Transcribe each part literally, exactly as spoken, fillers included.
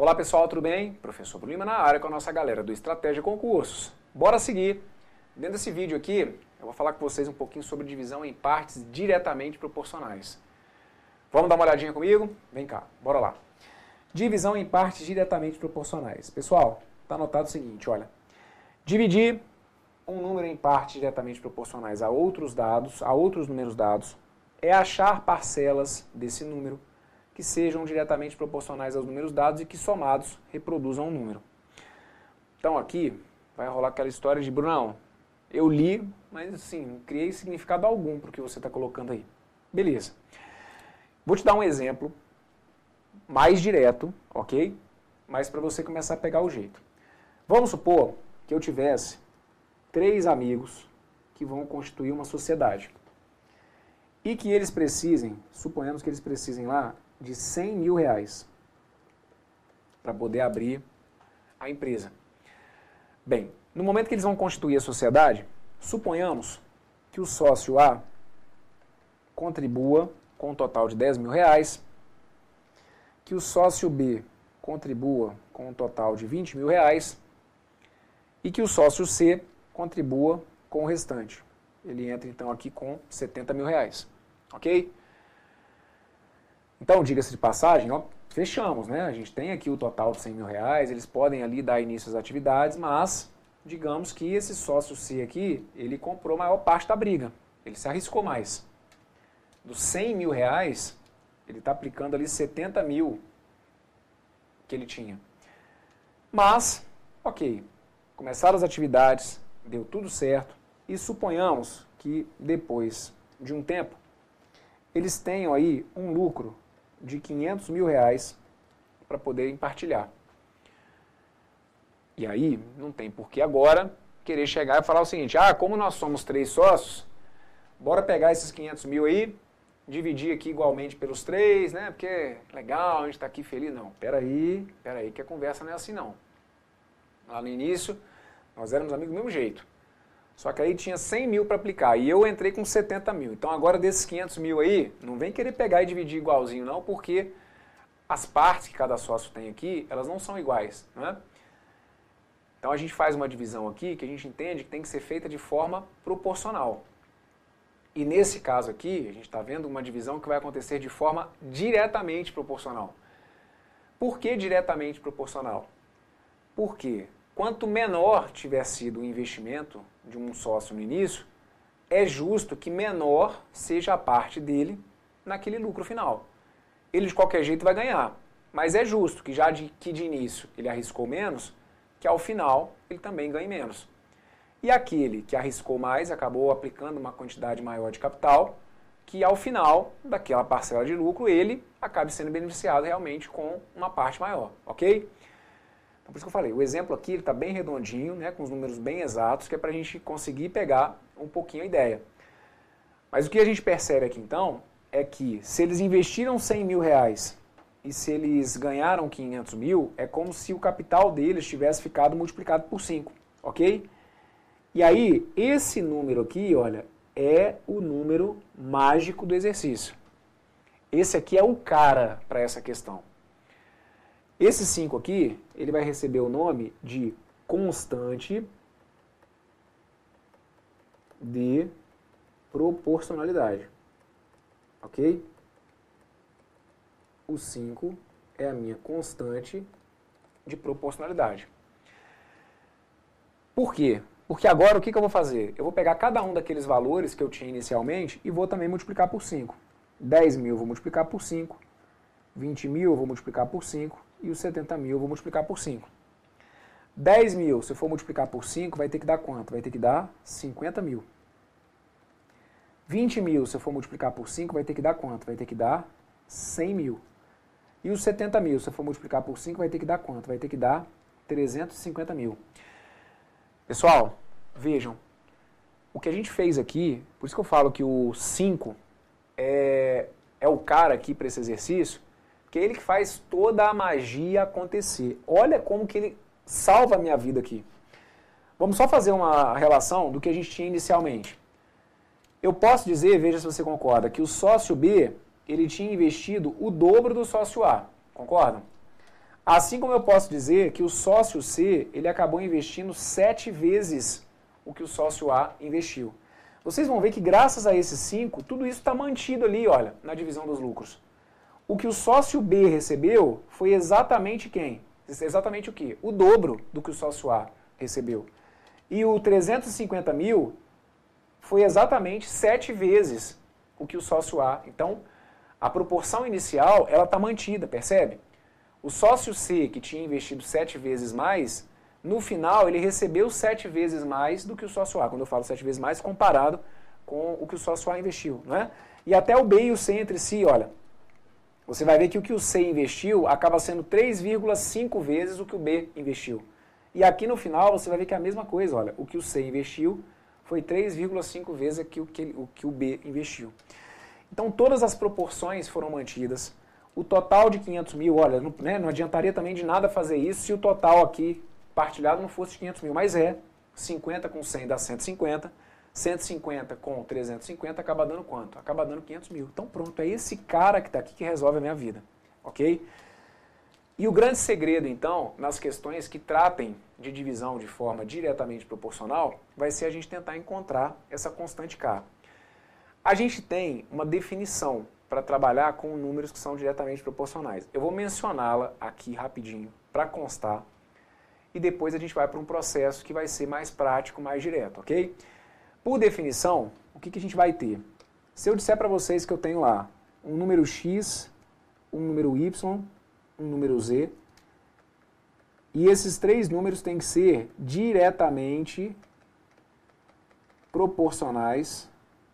Olá pessoal, tudo bem? Professor Bruno Lima na área com a nossa galera do Estratégia Concursos. Bora seguir. Dentro desse vídeo aqui, eu vou falar com vocês um pouquinho sobre divisão em partes diretamente proporcionais. Vamos dar uma olhadinha comigo? Vem cá, bora lá. Divisão em partes diretamente proporcionais. Pessoal, está anotado o seguinte, olha. Dividir um número em partes diretamente proporcionais a outros dados, a outros números dados, é achar parcelas desse número que sejam diretamente proporcionais aos números dados e que somados reproduzam um número. Então aqui vai rolar aquela história de, Brunão, eu li, mas assim, não criei significado algum para o que você está colocando aí. Beleza. Vou te dar um exemplo mais direto, ok? Mas para você começar a pegar o jeito. Vamos supor que eu tivesse três amigos que vão constituir uma sociedade e que eles precisem, suponhamos que eles precisem lá de cem mil reais para poder abrir a empresa. Bem, no momento que eles vão constituir a sociedade, suponhamos que o sócio A contribua com um total de dez mil reais, que o sócio B contribua com um total de vinte mil reais e que o sócio C contribua com o restante. Ele entra então aqui com setenta mil reais, ok? Então, diga-se de passagem, ó, fechamos, né? A gente tem aqui o total de cem mil reais, eles podem ali dar início às atividades, mas digamos que esse sócio C aqui, ele comprou a maior parte da briga, ele se arriscou mais. Dos cem mil reais, ele está aplicando ali setenta mil que ele tinha. Mas, ok, começaram as atividades, deu tudo certo, e suponhamos que depois de um tempo, eles tenham aí um lucro de quinhentos mil reais para poderem partilhar. E aí, não tem por que agora querer chegar e falar o seguinte, ah, como nós somos três sócios, bora pegar esses quinhentos mil aí, dividir aqui igualmente pelos três, né, porque legal, a gente está aqui feliz. Não, peraí, peraí, que a conversa não é assim não. Lá no início, nós éramos amigos do mesmo jeito. Só que aí tinha cem mil para aplicar e eu entrei com setenta mil. Então agora desses quinhentos mil aí, não vem querer pegar e dividir igualzinho não, porque as partes que cada sócio tem aqui, elas não são iguais, né? Então a gente faz uma divisão aqui que a gente entende que tem que ser feita de forma proporcional. E nesse caso aqui, a gente está vendo uma divisão que vai acontecer de forma diretamente proporcional. Por que diretamente proporcional? Porque quanto menor tiver sido o investimento de um sócio no início, é justo que menor seja a parte dele naquele lucro final. Ele de qualquer jeito vai ganhar, mas é justo que já de, que de início ele arriscou menos, que ao final ele também ganhe menos. E aquele que arriscou mais acabou aplicando uma quantidade maior de capital, que ao final daquela parcela de lucro ele acabe sendo beneficiado realmente com uma parte maior, ok? Então, por isso que eu falei, o exemplo aqui está bem redondinho, né, com os números bem exatos, que é para a gente conseguir pegar um pouquinho a ideia. Mas o que a gente percebe aqui então é que se eles investiram cem mil reais e se eles ganharam quinhentos mil, é como se o capital deles tivesse ficado multiplicado por cinco, ok? E aí, esse número aqui, olha, é o número mágico do exercício. Esse aqui é o cara para essa questão. Esse cinco aqui, ele vai receber o nome de constante de proporcionalidade. Ok? O cinco é a minha constante de proporcionalidade. Por quê? Porque agora o que, que eu vou fazer? Eu vou pegar cada um daqueles valores que eu tinha inicialmente e vou também multiplicar por cinco. dez mil eu vou multiplicar por cinco, vinte mil eu vou multiplicar por cinco e os setenta mil eu vou multiplicar por cinco. dez mil, se eu for multiplicar por cinco, vai ter que dar quanto? Vai ter que dar cinquenta mil. vinte mil, se eu for multiplicar por cinco, vai ter que dar quanto? Vai ter que dar cem mil. E os setenta mil, se eu for multiplicar por cinco, vai ter que dar quanto? Vai ter que dar trezentos e cinquenta mil. Pessoal, vejam, o que a gente fez aqui, por isso que eu falo que o cinco é, é o cara aqui para esse exercício, que é ele que faz toda a magia acontecer. Olha como que ele salva a minha vida aqui. Vamos só fazer uma relação do que a gente tinha inicialmente. Eu posso dizer, veja se você concorda, que o sócio B, ele tinha investido o dobro do sócio A. Concordam? Assim como eu posso dizer que o sócio C, ele acabou investindo sete vezes o que o sócio A investiu. Vocês vão ver que graças a esses cinco, tudo isso está mantido ali, olha, na divisão dos lucros. O que o sócio B recebeu foi exatamente quem? Exatamente o quê? O dobro do que o sócio A recebeu. E o trezentos e cinquenta mil foi exatamente sete vezes o que o sócio A. Então, a proporção inicial, ela está mantida, percebe? O sócio C, que tinha investido sete vezes mais, no final ele recebeu sete vezes mais do que o sócio A. Quando eu falo sete vezes mais, comparado com o que o sócio A investiu, não é? E até o B e o C entre si, olha, você vai ver que o que o C investiu acaba sendo três vírgula cinco vezes o que o B investiu. E aqui no final você vai ver que é a mesma coisa, olha, o que o C investiu foi três vírgula cinco vezes aqui o, que, o que o B investiu. Então todas as proporções foram mantidas. O total de quinhentos mil, olha, não, né, não adiantaria também de nada fazer isso se o total aqui partilhado não fosse de quinhentos mil, mas é, cinquenta com cem dá cento e cinquenta, cento e cinquenta com trezentos e cinquenta acaba dando quanto? Acaba dando quinhentos mil. Então pronto, é esse cara que está aqui que resolve a minha vida, ok? E o grande segredo, então, nas questões que tratem de divisão de forma diretamente proporcional, vai ser a gente tentar encontrar essa constante K. A gente tem uma definição para trabalhar com números que são diretamente proporcionais. Eu vou mencioná-la aqui rapidinho para constar e depois a gente vai para um processo que vai ser mais prático, mais direto, ok? Por definição, o que, que a gente vai ter? Se eu disser para vocês que eu tenho lá um número x, um número y, um número z, e esses três números têm que ser diretamente proporcionais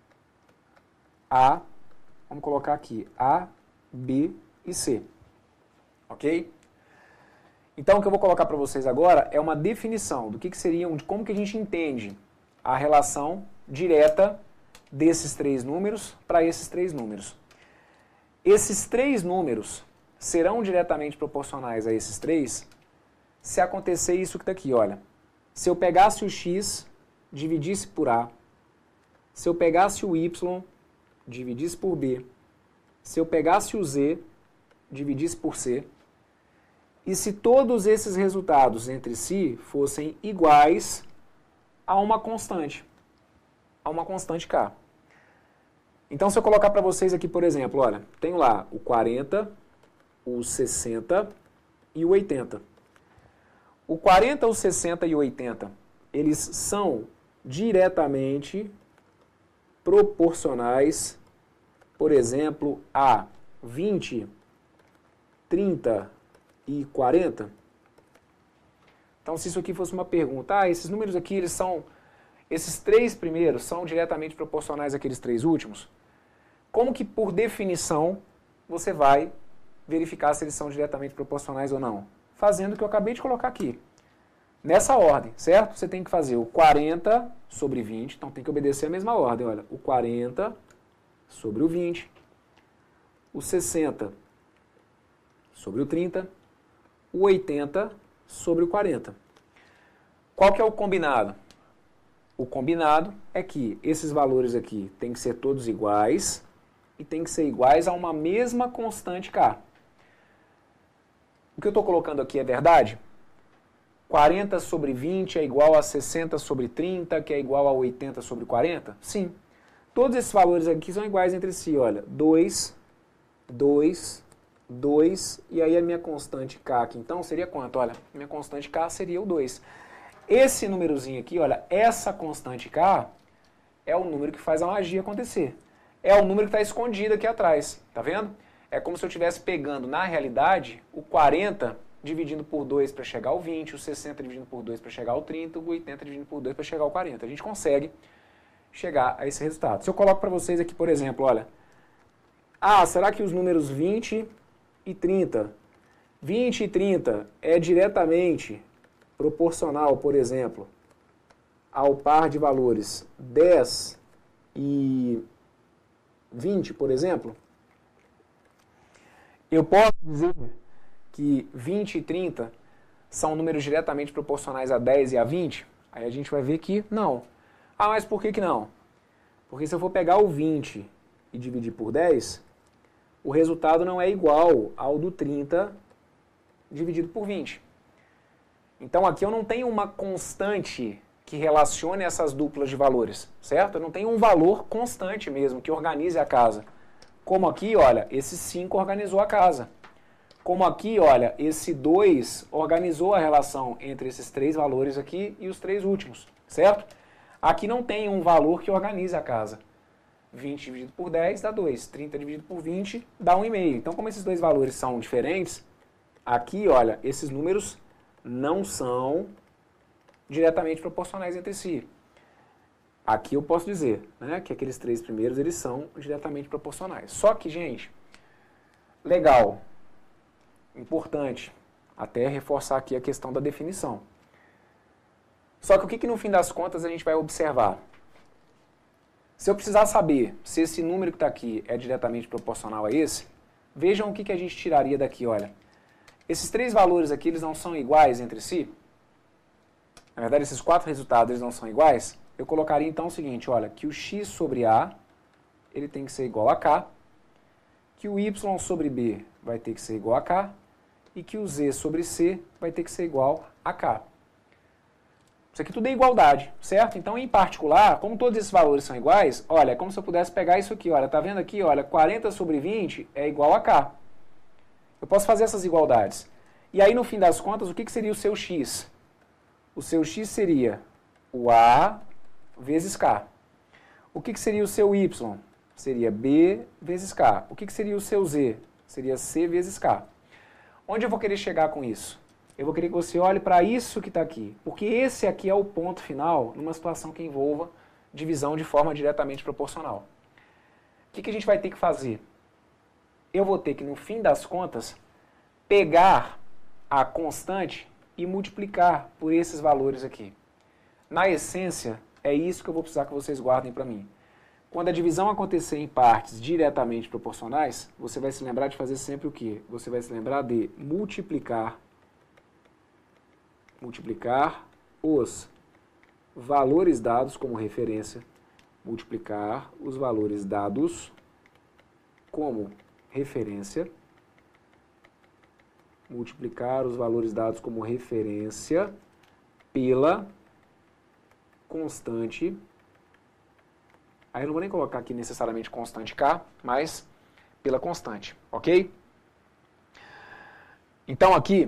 a, vamos colocar aqui, A, B e C, ok? Então o que eu vou colocar para vocês agora é uma definição do que, que seriam, de como que a gente entende a relação direta desses três números para esses três números. Esses três números serão diretamente proporcionais a esses três se acontecer isso que está aqui, olha. Se eu pegasse o x, dividisse por A, se eu pegasse o y, dividisse por B, se eu pegasse o z, dividisse por C, e se todos esses resultados entre si fossem iguais a uma constante, a uma constante K. Então, se eu colocar para vocês aqui, por exemplo, olha, tenho lá o quarenta, o sessenta e o oitenta. O quarenta, o sessenta e o oitenta, eles são diretamente proporcionais, por exemplo, a vinte, trinta e quarenta. Então, se isso aqui fosse uma pergunta, ah, esses números aqui, eles são, esses três primeiros são diretamente proporcionais àqueles três últimos? Como que, por definição, você vai verificar se eles são diretamente proporcionais ou não? Fazendo o que eu acabei de colocar aqui. Nessa ordem, certo? Você tem que fazer o quarenta sobre vinte, então tem que obedecer a mesma ordem, olha. O quarenta sobre o vinte, o sessenta sobre o trinta, o oitenta sobre o quarenta. Qual que é o combinado? O combinado é que esses valores aqui têm que ser todos iguais e tem que ser iguais a uma mesma constante K. O que eu estou colocando aqui é verdade? quarenta sobre vinte é igual a sessenta sobre trinta, que é igual a oitenta sobre quarenta? Sim. Todos esses valores aqui são iguais entre si, olha. dois, dois, dois, e aí a minha constante K aqui, então, seria quanto? Olha, minha constante K seria o dois. Esse númerozinho aqui, olha, essa constante K é o número que faz a magia acontecer. É o número que está escondido aqui atrás, tá vendo? É como se eu estivesse pegando, na realidade, o quarenta dividindo por dois para chegar ao vinte, o sessenta dividindo por dois para chegar ao trinta, o oitenta dividindo por dois para chegar ao quarenta. A gente consegue chegar a esse resultado. Se eu coloco para vocês aqui, por exemplo, olha, ah, será que os números vinte e trinta, vinte e trinta é diretamente proporcional, por exemplo, ao par de valores dez e vinte, por exemplo? Eu posso dizer que vinte e trinta são números diretamente proporcionais a dez e a vinte? Aí a gente vai ver que não. Ah, mas por que que não? Porque se eu for pegar o vinte e dividir por dez, o resultado não é igual ao do trinta dividido por vinte. Então aqui eu não tenho uma constante que relacione essas duplas de valores, certo? Eu não tenho um valor constante mesmo, que organize a casa. Como aqui, olha, esse cinco organizou a casa. Como aqui, olha, esse dois organizou a relação entre esses três valores aqui e os três últimos, certo? Aqui não tem um valor que organize a casa. vinte dividido por dez dá dois, trinta dividido por vinte dá um vírgula cinco. Então, como esses dois valores são diferentes, aqui, olha, esses números não são diretamente proporcionais entre si. Aqui eu posso dizer, né, que aqueles três primeiros, eles são diretamente proporcionais. Só que, gente, legal, importante, até reforçar aqui a questão da definição. Só que o que, que no fim das contas a gente vai observar? Se eu precisar saber se esse número que está aqui é diretamente proporcional a esse, vejam o que, que a gente tiraria daqui, olha. Esses três valores aqui, eles não são iguais entre si? Na verdade, esses quatro resultados, eles não são iguais? Eu colocaria então o seguinte, olha, que o x sobre A, ele tem que ser igual a K, que o y sobre B vai ter que ser igual a K, e que o z sobre C vai ter que ser igual a K. Isso aqui tudo é igualdade, certo? Então, em particular, como todos esses valores são iguais, olha, é como se eu pudesse pegar isso aqui, olha, tá vendo aqui, olha, quarenta sobre vinte é igual a K. Eu posso fazer essas igualdades. E aí, no fim das contas, o que, que seria o seu x? O seu x seria o A vezes K. O que, que seria o seu y? Seria B vezes K. O que, que seria o seu z? Seria C vezes K. Onde eu vou querer chegar com isso? Eu vou querer que você olhe para isso que está aqui, porque esse aqui é o ponto final numa situação que envolva divisão de forma diretamente proporcional. O que, que a gente vai ter que fazer? Eu vou ter que, no fim das contas, pegar a constante e multiplicar por esses valores aqui. Na essência, é isso que eu vou precisar que vocês guardem para mim. Quando a divisão acontecer em partes diretamente proporcionais, você vai se lembrar de fazer sempre o quê? Você vai se lembrar de multiplicar multiplicar os valores dados como referência, multiplicar os valores dados como referência, multiplicar os valores dados como referência pela constante, aí eu não vou nem colocar aqui necessariamente constante K, mas pela constante, ok? Então aqui,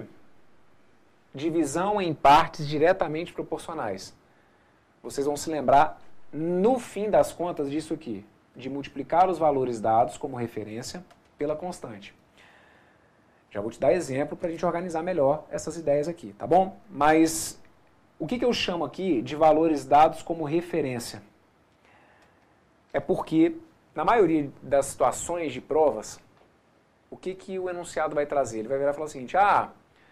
divisão em partes diretamente proporcionais. Vocês vão se lembrar, no fim das contas, disso aqui, de multiplicar os valores dados como referência pela constante. Já vou te dar exemplo para a gente organizar melhor essas ideias aqui, tá bom? Mas o que, que eu chamo aqui de valores dados como referência? É porque, na maioria das situações de provas, o que, que o enunciado vai trazer? Ele vai virar e falar o seguinte, ah,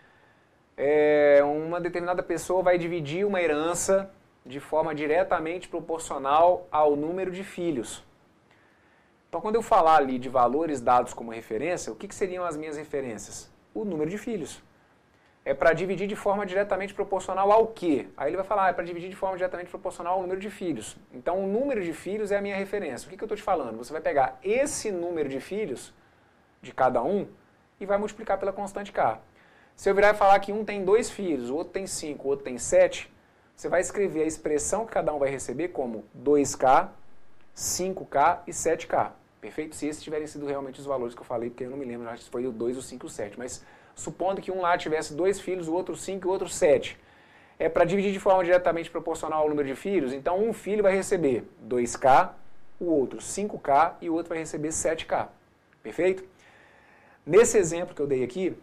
É, uma determinada pessoa vai dividir uma herança de forma diretamente proporcional ao número de filhos. Então, quando eu falar ali de valores dados como referência, o que, que seriam as minhas referências? O número de filhos. É para dividir de forma diretamente proporcional ao quê? Aí ele vai falar, ah, é para dividir de forma diretamente proporcional ao número de filhos. Então, o número de filhos é a minha referência. O que, que eu estou te falando? Você vai pegar esse número de filhos de cada um e vai multiplicar pela constante K. Se eu virar e falar que um tem dois filhos, o outro tem cinco, o outro tem sete, você vai escrever a expressão que cada um vai receber como dois K, cinco K e sete K. Perfeito? Se esses tiverem sido realmente os valores que eu falei, porque eu não me lembro, acho que foi o dois, o cinco e o sete. Mas supondo que um lá tivesse dois filhos, o outro cinco e o outro sete. É para dividir de forma diretamente proporcional ao número de filhos, então um filho vai receber dois K, o outro cinco K e o outro vai receber sete K. Perfeito? Nesse exemplo que eu dei aqui,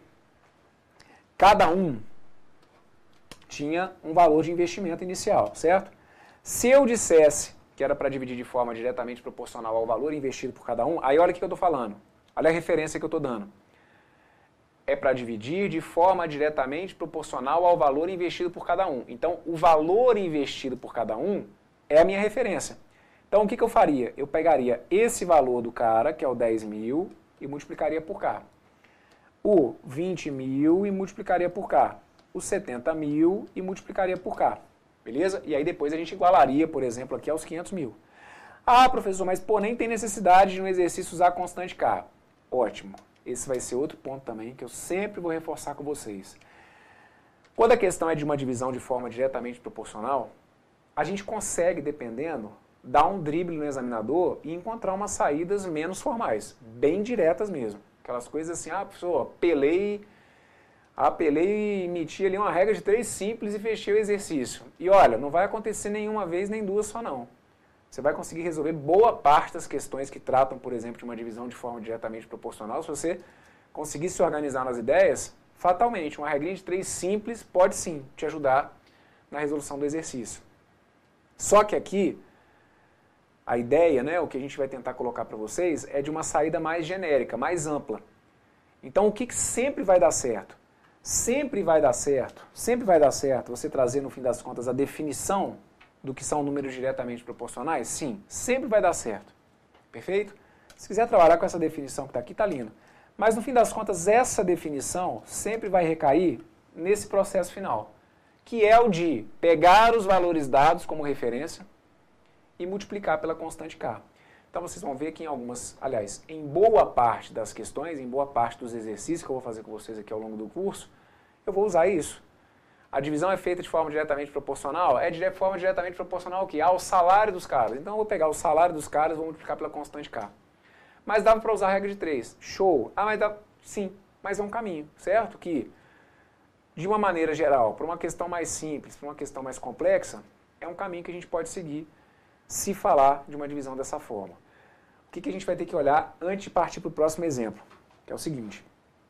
cada um tinha um valor de investimento inicial, certo? Se eu dissesse que era para dividir de forma diretamente proporcional ao valor investido por cada um, aí olha o que eu estou falando. Olha a referência que eu estou dando. É para dividir de forma diretamente proporcional ao valor investido por cada um. Então, o valor investido por cada um é a minha referência. Então, o que, que eu faria? Eu pegaria esse valor do cara, que é o dez mil, e multiplicaria por K. O vinte mil e multiplicaria por K. O setenta mil e multiplicaria por K. Beleza? E aí depois a gente igualaria, por exemplo, aqui aos quinhentos mil. Ah, professor, mas pô, nem tem necessidade de no exercício usar a constante K. Ótimo. esse vai ser outro ponto também que eu sempre vou reforçar com vocês. Quando a questão é de uma divisão de forma diretamente proporcional, a gente consegue, dependendo, dar um drible no examinador e encontrar umas saídas menos formais, bem diretas mesmo. Aquelas coisas assim, ah, professor, apelei, apelei e emiti ali uma regra de três simples e fechei o exercício. E olha, não vai acontecer nenhuma vez, nem duas só não. Você vai conseguir resolver boa parte das questões que tratam, por exemplo, de uma divisão de forma diretamente proporcional. Se você conseguir se organizar nas ideias, fatalmente, uma regrinha de três simples pode sim te ajudar na resolução do exercício. Só que aqui, a ideia, né, o que a gente vai tentar colocar para vocês, é de uma saída mais genérica, mais ampla. Então, o que, que sempre vai dar certo? Sempre vai dar certo, sempre vai dar certo você trazer, no fim das contas, a definição do que são números diretamente proporcionais? Sim, sempre vai dar certo. Perfeito? Se quiser trabalhar com essa definição que está aqui, está lindo. Mas, no fim das contas, essa definição sempre vai recair nesse processo final, que é o de pegar os valores dados como referência e multiplicar pela constante K. Então, vocês vão ver que em algumas, aliás, em boa parte das questões, em boa parte dos exercícios que eu vou fazer com vocês aqui ao longo do curso, eu vou usar isso. A divisão é feita de forma diretamente proporcional? É de forma diretamente proporcional ao quê? Ao salário dos caras. Então, eu vou pegar o salário dos caras e vou multiplicar pela constante K. Mas dava para usar a regra de três. Show. Ah, mas dá... Sim, mas é um caminho, certo? Que, de uma maneira geral, para uma questão mais simples, para uma questão mais complexa, é um caminho que a gente pode seguir se falar de uma divisão dessa forma. O que, que a gente vai ter que olhar antes de partir para o próximo exemplo? Que é o seguinte.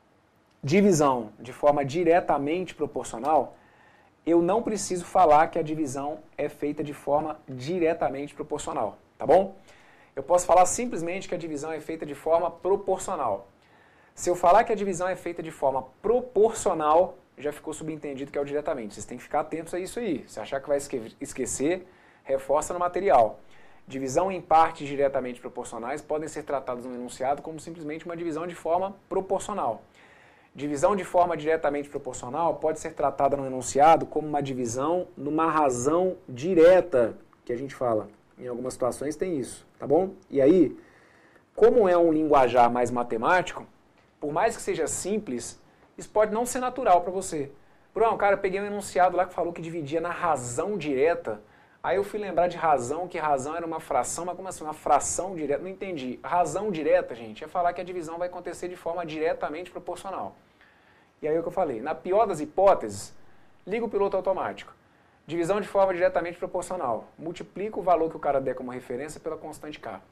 Divisão de forma diretamente proporcional, eu não preciso falar que a divisão é feita de forma diretamente proporcional, tá bom? Eu posso falar simplesmente que a divisão é feita de forma proporcional. Se eu falar que a divisão é feita de forma proporcional, já ficou subentendido que é o diretamente. Vocês têm que ficar atentos a isso aí. Se achar que vai esquecer, reforça no material. Divisão em partes diretamente proporcionais podem ser tratadas no enunciado como simplesmente uma divisão de forma proporcional. Divisão de forma diretamente proporcional pode ser tratada no enunciado como uma divisão numa razão direta, que a gente fala. Em algumas situações tem isso, tá bom? E aí, como é um linguajar mais matemático, por mais que seja simples, isso pode não ser natural para você. Bruno, cara, eu peguei um enunciado lá que falou que dividia na razão direta. Aí eu fui lembrar de razão, que razão era uma fração, mas como assim, uma fração direta? Não entendi. Razão direta, gente, é falar que a divisão vai acontecer de forma diretamente proporcional. E aí é o que eu falei. Na pior das hipóteses, liga o piloto automático. Divisão de forma diretamente proporcional. Multiplica o valor que o cara der como referência pela constante K.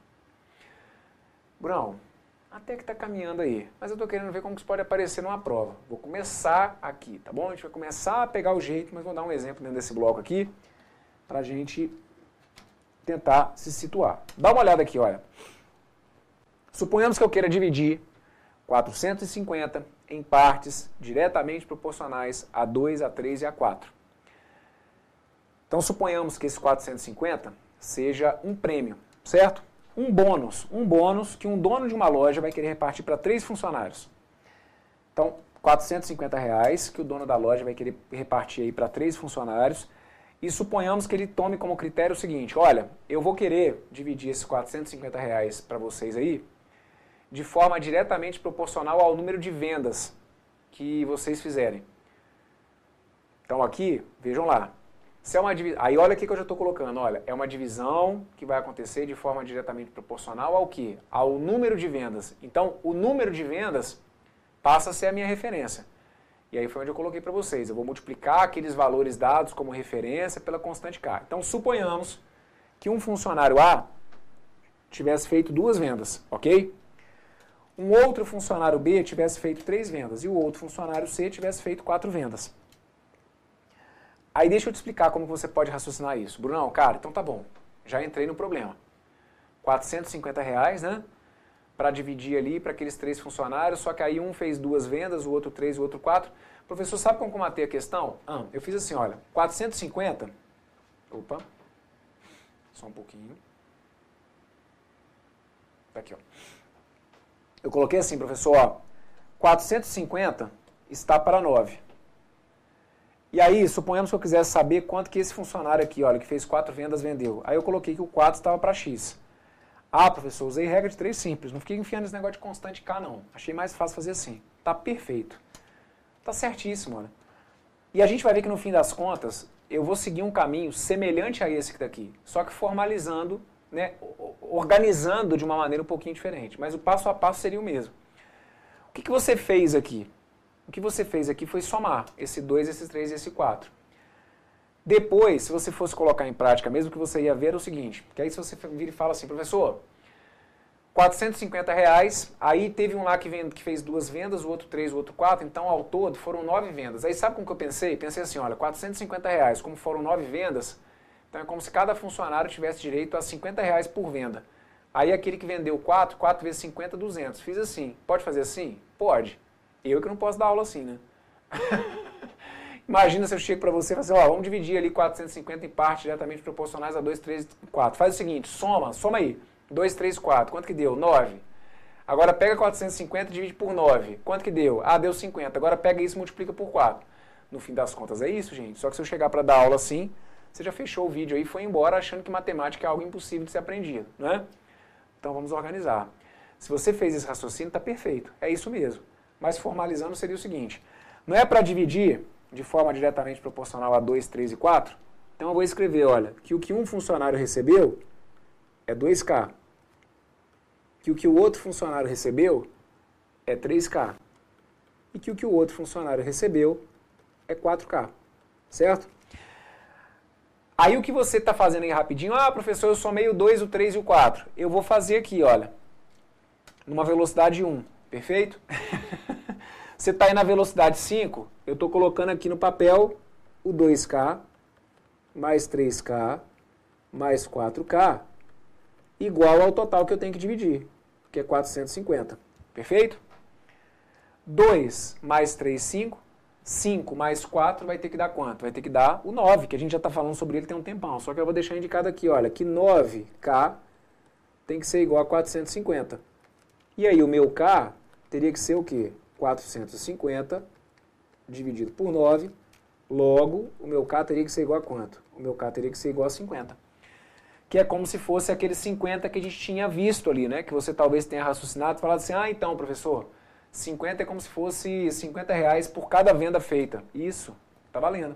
Brunão, até que está caminhando aí, mas eu estou querendo ver como isso pode aparecer numa prova. Vou começar aqui, tá bom? A gente vai começar a pegar o jeito, mas vou dar um exemplo dentro desse bloco aqui, para a gente tentar se situar. Dá uma olhada aqui, olha. Suponhamos que eu queira dividir quatrocentos e cinquenta em partes diretamente proporcionais a dois, a três e a quatro. Então, suponhamos que esse quatrocentos e cinquenta seja um prêmio, certo? Um bônus, um bônus que um dono de uma loja vai querer repartir para três funcionários. Então, quatrocentos e cinquenta reais que o dono da loja vai querer repartir aí para três funcionários. E suponhamos que ele tome como critério o seguinte, olha, eu vou querer dividir esses quatrocentos e cinquenta reais para vocês aí de forma diretamente proporcional ao número de vendas que vocês fizerem. Então aqui, vejam lá, se é uma divisão, aí olha aqui que eu já estou colocando, olha, é uma divisão que vai acontecer de forma diretamente proporcional ao quê? Ao número de vendas. Então, o número de vendas passa a ser a minha referência. E aí foi onde eu coloquei para vocês. Eu vou multiplicar aqueles valores dados como referência pela constante K. Então, suponhamos que um funcionário A tivesse feito duas vendas, ok? Um outro funcionário B tivesse feito três vendas e o outro funcionário C tivesse feito quatro vendas. Aí deixa eu te explicar como você pode raciocinar isso. Brunão, cara, então tá bom. Já entrei no problema. quatrocentos e cinquenta reais, né? Para dividir ali para aqueles três funcionários, só que aí um fez duas vendas, o outro três, o outro quatro. Professor, sabe como combater a questão? Ah, eu fiz assim, olha, quatrocentos e cinquenta, opa, só um pouquinho. Tá aqui, ó. Eu coloquei assim, professor, ó, quatrocentos e cinquenta está para nove. E aí, suponhamos que eu quisesse saber quanto que esse funcionário aqui, olha, que fez quatro vendas, vendeu. Aí eu coloquei que o quatro estava para X. Ah, professor, usei regra de três simples, não fiquei enfiando esse negócio de constante K, não. Achei mais fácil fazer assim. Tá perfeito. Tá certíssimo, olha. E a gente vai ver que no fim das contas, eu vou seguir um caminho semelhante a esse daqui, só que formalizando, né, organizando de uma maneira um pouquinho diferente. Mas o passo a passo seria o mesmo. O que, que você fez aqui? O que você fez aqui foi somar esse dois, esse três e esse quatro. Depois, se você fosse colocar em prática, mesmo que você ia ver, é o seguinte, que aí se você vira e fala assim, professor, quatrocentos e cinquenta reais, aí teve um lá que, vende, que fez duas vendas, o outro três, o outro quatro, então ao todo foram nove vendas. Aí sabe como que eu pensei? Pensei assim, olha, quatrocentos e cinquenta reais, como foram nove vendas, então é como se cada funcionário tivesse direito a cinquenta reais por venda. Aí aquele que vendeu quatro, quatro vezes cinquenta, duzentos. Fiz assim. Pode fazer assim? Pode. Eu que não posso dar aula assim, né? Imagina se eu chego para você e falo assim, ó, vamos dividir ali quatrocentos e cinquenta em partes diretamente proporcionais a dois, três, quatro. Faz o seguinte, soma, soma aí. dois, três, quatro. Quanto que deu? nove. Agora pega quatrocentos e cinquenta e divide por nove. Quanto que deu? Ah, deu cinquenta. Agora pega isso e multiplica por quatro. No fim das contas é isso, gente. Só que se eu chegar para dar aula assim, você já fechou o vídeo aí e foi embora achando que matemática é algo impossível de ser aprendido, né? Então vamos organizar. Se você fez esse raciocínio, está perfeito. É isso mesmo. Mas formalizando seria o seguinte. Não é para dividir de forma diretamente proporcional a dois, três e quatro? Então eu vou escrever, olha, que o que um funcionário recebeu é dois K. Que o que o outro funcionário recebeu é três K. E que o que o outro funcionário recebeu é quatro K. Certo? Aí o que você está fazendo aí rapidinho, ah, professor, eu somei o dois, o três e o quatro. Eu vou fazer aqui, olha, numa velocidade um, perfeito? Você está aí na velocidade cinco, eu estou colocando aqui no papel o dois K, mais três K, mais quatro K, igual ao total que eu tenho que dividir, que é quatrocentos e cinquenta. Perfeito? dois mais três, cinco. cinco mais quatro vai ter que dar quanto? Vai ter que dar o nove, que a gente já está falando sobre ele tem um tempão. Só que eu vou deixar indicado aqui, olha, que nove K tem que ser igual a quatrocentos e cinquenta. E aí o meu K teria que ser o quê? quatrocentos e cinquenta dividido por nove. Logo, o meu K teria que ser igual a quanto? O meu K teria que ser igual a cinquenta. Que é como se fosse aquele cinquenta que a gente tinha visto ali, né? Que você talvez tenha raciocinado e falado assim, ah, então, professor, cinquenta é como se fosse cinquenta reais por cada venda feita. Isso, tá valendo.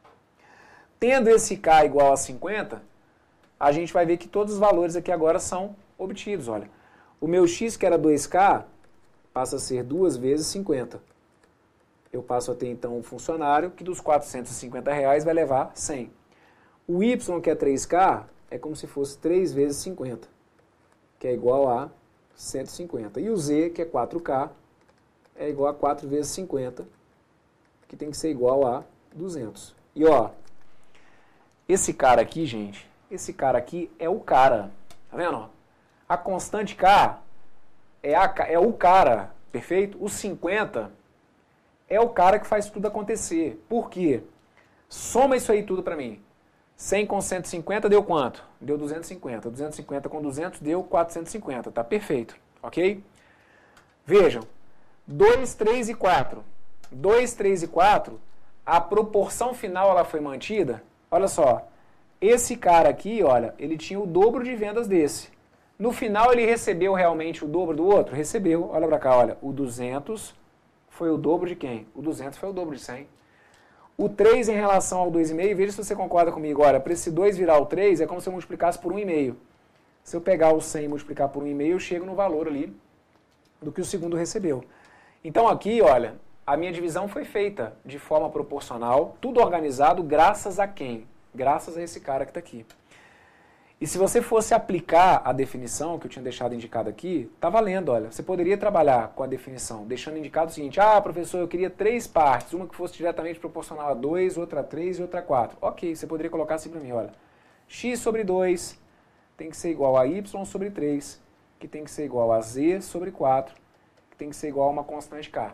Tendo esse K igual a cinquenta, a gente vai ver que todos os valores aqui agora são obtidos, olha. O meu X, que era dois K, passa a ser duas vezes cinquenta. Eu passo a ter, então, um funcionário que dos quatrocentos e cinquenta reais vai levar cem. O Y, que é três K, é como se fosse três vezes cinquenta, que é igual a cento e cinquenta. E o Z, que é quatro K, é igual a quatro vezes cinquenta, que tem que ser igual a duzentos. E ó, esse cara aqui, gente, esse cara aqui é o cara, tá vendo? A constante K é, a, é o cara, perfeito? O cinquenta é o cara que faz tudo acontecer. Por quê? Soma isso aí tudo pra mim. cem com cento e cinquenta deu quanto? Deu duzentos e cinquenta. duzentos e cinquenta com duzentos deu quatrocentos e cinquenta, tá perfeito, ok? Vejam. dois, três e quatro. dois, três e quatro, a proporção final ela foi mantida. Olha só, esse cara aqui, olha, ele tinha o dobro de vendas desse. No final ele recebeu realmente o dobro do outro? Recebeu. Olha pra cá, olha, o duzentos foi o dobro de quem? O duzentos foi o dobro de cem. O três em relação ao dois vírgula cinco, veja se você concorda comigo. Olha, para esse dois virar o três, é como se eu multiplicasse por um vírgula cinco. Se eu pegar o cem e multiplicar por um vírgula cinco, eu chego no valor ali do que o segundo recebeu. Então aqui, olha, a minha divisão foi feita de forma proporcional, tudo organizado graças a quem? Graças a esse cara que está aqui. E se você fosse aplicar a definição que eu tinha deixado indicado aqui, tá valendo, olha. Você poderia trabalhar com a definição, deixando indicado o seguinte, ah, professor, eu queria três partes, uma que fosse diretamente proporcional a dois, outra a três e outra a quatro. Ok, você poderia colocar assim para mim, olha, x sobre dois tem que ser igual a y sobre três, que tem que ser igual a z sobre quatro, que tem que ser igual a uma constante k.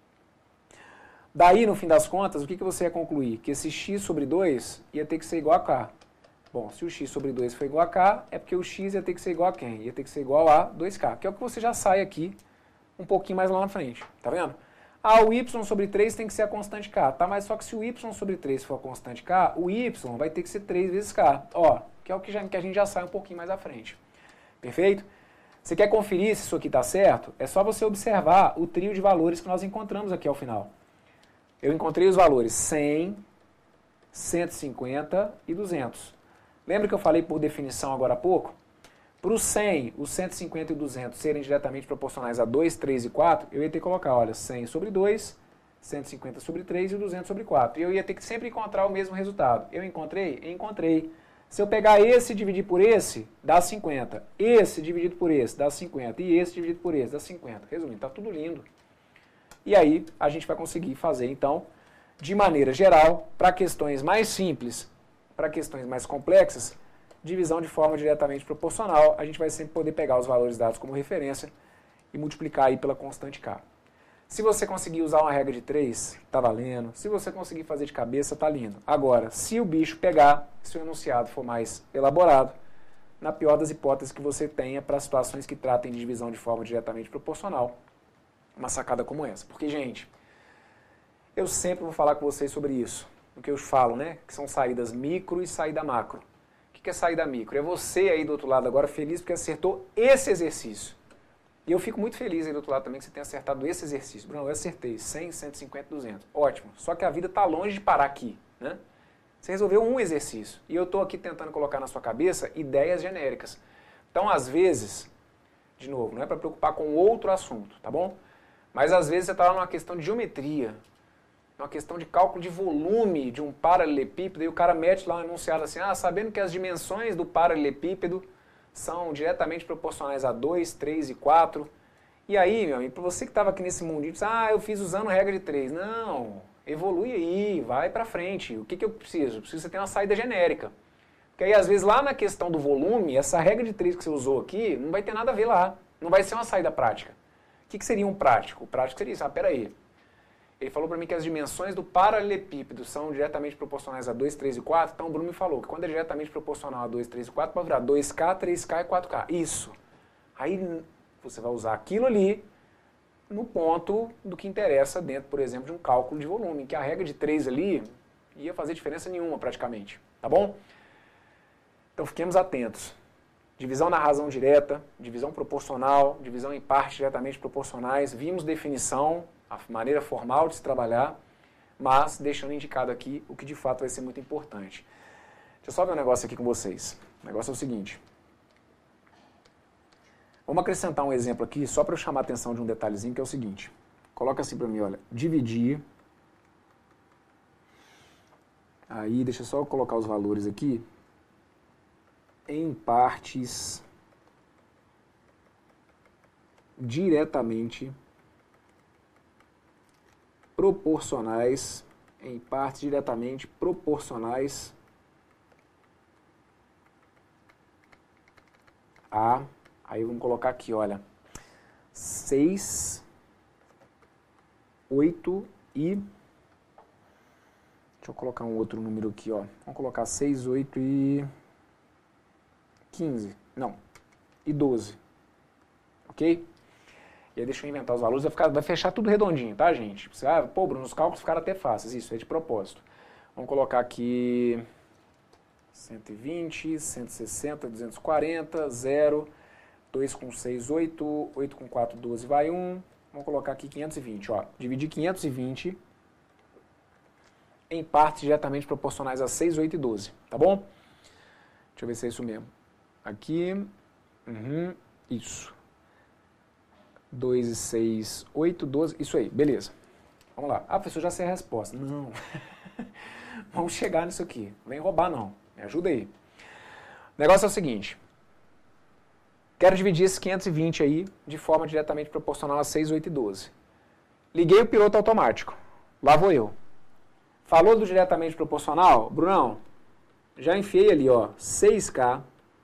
Daí, no fim das contas, o que, que você ia concluir? Que esse x sobre dois ia ter que ser igual a k. Bom, se o x sobre dois for igual a k, é porque o x ia ter que ser igual a quem? Ia ter que ser igual a dois k, que é o que você já sai aqui um pouquinho mais lá na frente, tá vendo? Ah, o y sobre três tem que ser a constante k, tá? Mas só que se o y sobre três for a constante k, o y vai ter que ser três vezes k, ó, que é o que, já, que a gente já sai um pouquinho mais à frente. Perfeito? Você quer conferir se isso aqui está certo? É só você observar o trio de valores que nós encontramos aqui ao final. Eu encontrei os valores cem, cento e cinquenta e duzentos. Lembra que eu falei por definição agora há pouco? Para o cem, o cento e cinquenta e o duzentos serem diretamente proporcionais a dois, três e quatro, eu ia ter que colocar, olha, cem sobre dois, cento e cinquenta sobre três e duzentos sobre quatro. E eu ia ter que sempre encontrar o mesmo resultado. Eu encontrei? Encontrei. Se eu pegar esse e dividir por esse, dá cinquenta. Esse dividido por esse, dá cinquenta. E esse dividido por esse, dá cinquenta. Resumindo, está tudo lindo. E aí a gente vai conseguir fazer, então, de maneira geral, para questões mais simples, para questões mais complexas, divisão de forma diretamente proporcional, a gente vai sempre poder pegar os valores dados como referência e multiplicar aí pela constante K. Se você conseguir usar uma regra de três, tá valendo. Se você conseguir fazer de cabeça, tá lindo. Agora, se o bicho pegar, se o enunciado for mais elaborado, na pior das hipóteses que você tenha para situações que tratem de divisão de forma diretamente proporcional, uma sacada como essa. Porque, gente, eu sempre vou falar com vocês sobre isso. O que eu falo, né? Que são saídas micro e saída macro. O que é saída micro? É você aí do outro lado agora feliz porque acertou esse exercício. E eu fico muito feliz aí do outro lado também que você tenha acertado esse exercício. Bruno, eu acertei cem, cento e cinquenta, duzentos. Ótimo. Só que a vida está longe de parar aqui, né? Você resolveu um exercício. E eu estou aqui tentando colocar na sua cabeça ideias genéricas. Então, às vezes, de novo, não é para preocupar com outro assunto, tá bom? Mas às vezes você está lá numa questão de geometria, numa questão de cálculo de volume de um paralelepípedo, e o cara mete lá um enunciado assim, ah, sabendo que as dimensões do paralelepípedo são diretamente proporcionais a dois, três e quatro. E aí, meu amigo, para você que estava aqui nesse mundinho, diz, ah, eu fiz usando regra de três. Não, evolui aí, vai para frente. O que, que eu preciso? Eu preciso você ter uma saída genérica. Porque aí, às vezes, lá na questão do volume, essa regra de três que você usou aqui, não vai ter nada a ver lá. Não vai ser uma saída prática. O que, que seria um prático? O prático seria isso, ah, peraí. Ele falou para mim que as dimensões do paralelepípedo são diretamente proporcionais a dois, três e quatro, então o Bruno me falou que quando é diretamente proporcional a dois, três e quatro, pode virar dois K, três K e quatro K. Isso. Aí você vai usar aquilo ali no ponto do que interessa dentro, por exemplo, de um cálculo de volume, que a regra de três ali ia fazer diferença nenhuma praticamente, tá bom? Então fiquemos atentos. Divisão na razão direta, divisão proporcional, divisão em partes diretamente proporcionais, vimos definição, a maneira formal de se trabalhar, mas deixando indicado aqui o que de fato vai ser muito importante. Deixa eu só ver um negócio aqui com vocês. O negócio é o seguinte. Vamos acrescentar um exemplo aqui, só para eu chamar a atenção de um detalhezinho, que é o seguinte. Coloca assim para mim, olha, dividir. Aí, deixa eu só colocar os valores aqui. Em partes diretamente proporcionais, em partes diretamente proporcionais a, aí vamos colocar aqui, olha, seis, oito e, deixa eu colocar um outro número aqui, ó, vamos colocar seis, oito e quinze, não, e doze, ok? E aí deixa eu inventar os valores, vai, ficar, vai fechar tudo redondinho, tá, gente? Você, ah, pô, Bruno, os cálculos ficaram até fáceis, isso é de propósito. Vamos colocar aqui cento e vinte, cento e sessenta, duzentos e quarenta, zero, dois com seis, oito, oito com quatro, doze, vai um. Vamos colocar aqui quinhentos e vinte, ó. Dividir quinhentos e vinte em partes diretamente proporcionais a seis, oito e doze, tá bom? Deixa eu ver se é isso mesmo. Aqui, uhum, isso. dois e seis, oito, doze, isso aí, beleza. Vamos lá. Ah, professor, já sei a resposta. Não. Vamos chegar nisso aqui. Não vem roubar, não. Me ajuda aí. O negócio é o seguinte. Quero dividir esses quinhentos e vinte aí de forma diretamente proporcional a seis, oito e doze. Liguei o piloto automático. Lá vou eu. Falou do diretamente proporcional? Brunão, já enfiei ali, ó, seis K,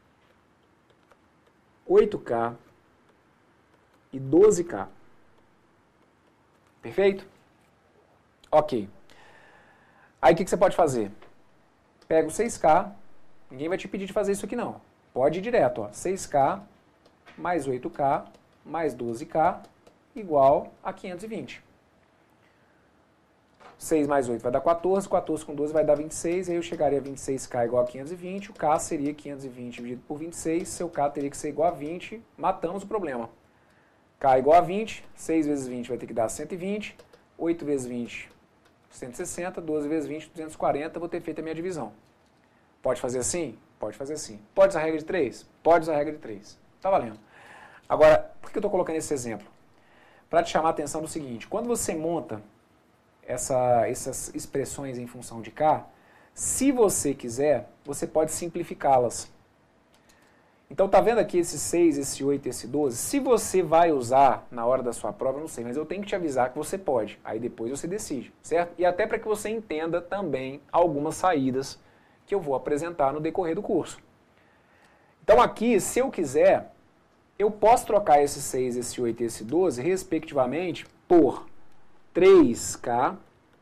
oito K e doze K. Perfeito? Ok. Aí o que, que você pode fazer? Pega o seis K, ninguém vai te pedir de fazer isso aqui não. Pode ir direto, ó, seis K mais oito K mais doze K igual a quinhentos e vinte. seis mais oito vai dar quatorze, quatorze com doze vai dar vinte e seis, aí eu chegaria a vinte e seis K igual a quinhentos e vinte, o K seria quinhentos e vinte dividido por vinte e seis, seu K teria que ser igual a vinte, matamos o problema. K igual a vinte, seis vezes vinte vai ter que dar cento e vinte, oito vezes vinte, cento e sessenta, doze vezes vinte, duzentos e quarenta, vou ter feito a minha divisão. Pode fazer assim? Pode fazer assim. Pode usar a regra de três? Pode usar a regra de três. Tá valendo. Agora, por que eu estou colocando esse exemplo? Para te chamar a atenção do seguinte, quando você monta essa, essas expressões em função de K, se você quiser, você pode simplificá-las. Então, tá vendo aqui esse seis, esse oito e esse doze? Se você vai usar na hora da sua prova, eu não sei, mas eu tenho que te avisar que você pode. Aí depois você decide, certo? E até para que você entenda também algumas saídas que eu vou apresentar no decorrer do curso. Então aqui, se eu quiser, eu posso trocar esse seis, esse oito e esse doze, respectivamente, por três K,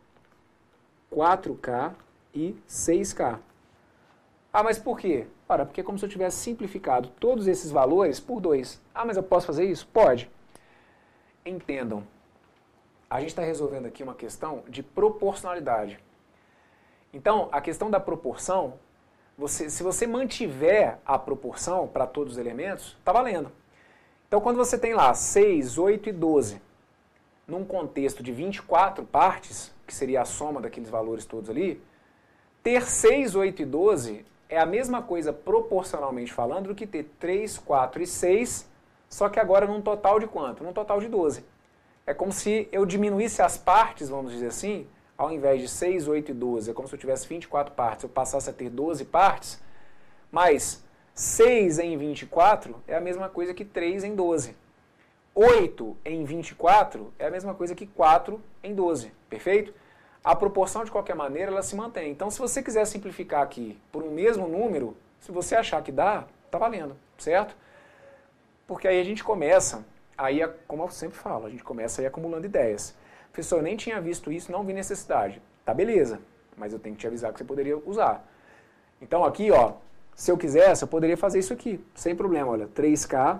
quatro K e seis K. Ah, mas por quê? Ora, porque é como se eu tivesse simplificado todos esses valores por dois. Ah, mas eu posso fazer isso? Pode. Entendam, a gente está resolvendo aqui uma questão de proporcionalidade. Então, a questão da proporção, você, se você mantiver a proporção para todos os elementos, está valendo. Então, quando você tem lá seis, oito e doze, num contexto de vinte e quatro partes, que seria a soma daqueles valores todos ali, ter seis, oito e doze é a mesma coisa proporcionalmente falando do que ter três, quatro e seis, só que agora num total de quanto? Num total de doze. É como se eu diminuísse as partes, vamos dizer assim, ao invés de seis, oito e doze, é como se eu tivesse vinte e quatro partes, eu passasse a ter doze partes, mas seis em vinte e quatro é a mesma coisa que três em doze. oito em vinte e quatro é a mesma coisa que quatro em doze, perfeito? A proporção, de qualquer maneira, ela se mantém. Então, se você quiser simplificar aqui por um mesmo número, se você achar que dá, tá valendo, certo? Porque aí a gente começa, aí, como eu sempre falo, a gente começa aí acumulando ideias. Professor, eu nem tinha visto isso, não vi necessidade. Tá, beleza, mas eu tenho que te avisar que você poderia usar. Então aqui, ó, se eu quisesse, eu poderia fazer isso aqui, sem problema, olha, três K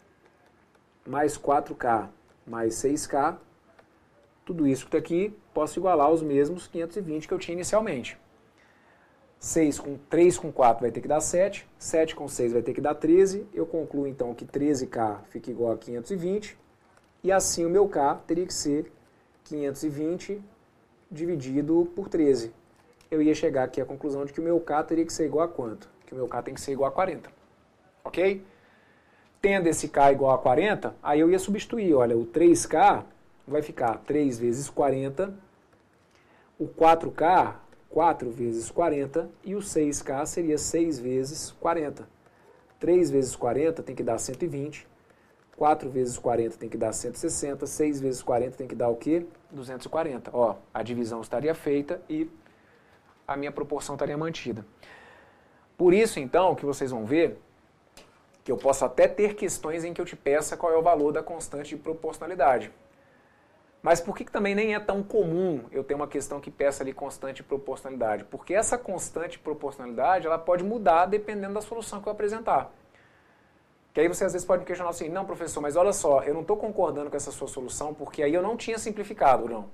mais quatro K mais seis K, tudo isso que está aqui, posso igualar os mesmos quinhentos e vinte que eu tinha inicialmente. seis com três com quatro vai ter que dar sete, sete com seis vai ter que dar treze, eu concluo então que treze K fica igual a quinhentos e vinte, e assim o meu K teria que ser quinhentos e vinte dividido por treze. Eu ia chegar aqui à conclusão de que o meu K teria que ser igual a quanto? Que o meu K tem que ser igual a quarenta. Ok? Tendo esse K igual a quarenta, aí eu ia substituir. Olha, o três K vai ficar três vezes quarenta, o quatro K, quatro vezes quarenta, e o seis K seria seis vezes quarenta. três vezes quarenta tem que dar cento e vinte. quatro vezes quarenta tem que dar cento e sessenta, seis vezes quarenta tem que dar o quê? duzentos e quarenta. Ó, a divisão estaria feita e a minha proporção estaria mantida. Por isso, então, que vocês vão ver que eu posso até ter questões em que eu te peça qual é o valor da constante de proporcionalidade. Mas por que, que também nem é tão comum eu ter uma questão que peça ali constante de proporcionalidade? Porque essa constante de proporcionalidade ela pode mudar dependendo da solução que eu apresentar. Que aí você às vezes pode me questionar assim, não professor, mas olha só, eu não estou concordando com essa sua solução porque aí eu não tinha simplificado, não.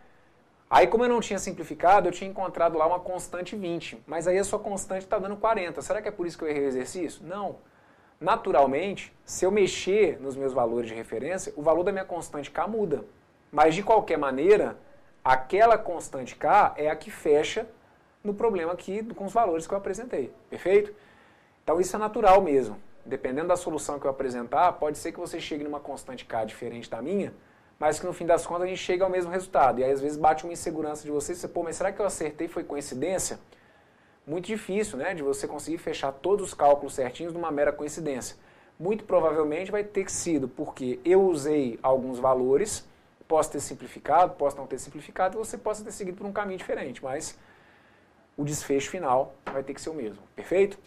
Aí como eu não tinha simplificado, eu tinha encontrado lá uma constante vinte, mas aí a sua constante está dando quarenta. Será que é por isso que eu errei o exercício? Não. Naturalmente, se eu mexer nos meus valores de referência, o valor da minha constante K muda. Mas de qualquer maneira, aquela constante K é a que fecha no problema aqui com os valores que eu apresentei. Perfeito? Então isso é natural mesmo. Dependendo da solução que eu apresentar, pode ser que você chegue numa constante K diferente da minha, mas que no fim das contas a gente chega ao mesmo resultado. E aí às vezes bate uma insegurança de você, você, pô, mas será que eu acertei, foi coincidência? Muito difícil, né, de você conseguir fechar todos os cálculos certinhos numa mera coincidência. Muito provavelmente vai ter sido porque eu usei alguns valores, posso ter simplificado, posso não ter simplificado, e você possa ter seguido por um caminho diferente, mas o desfecho final vai ter que ser o mesmo. Perfeito?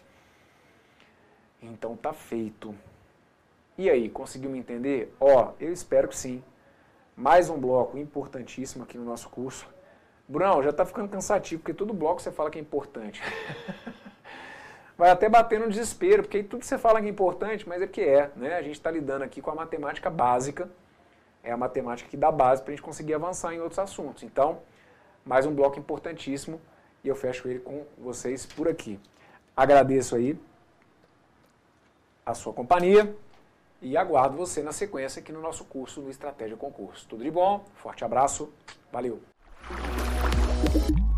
Então tá feito. E aí, conseguiu me entender? Ó, eu espero que sim. Mais um bloco importantíssimo aqui no nosso curso. Brunão, já tá ficando cansativo, porque todo bloco você fala que é importante. Vai até bater no desespero, porque tudo você fala que é importante, mas é que é, né? A gente está lidando aqui com a matemática básica, é a matemática que dá base para a gente conseguir avançar em outros assuntos. Então, mais um bloco importantíssimo e eu fecho ele com vocês por aqui. Agradeço aí a sua companhia e aguardo você na sequência aqui no nosso curso do Estratégia Concurso. Tudo de bom, forte abraço, valeu!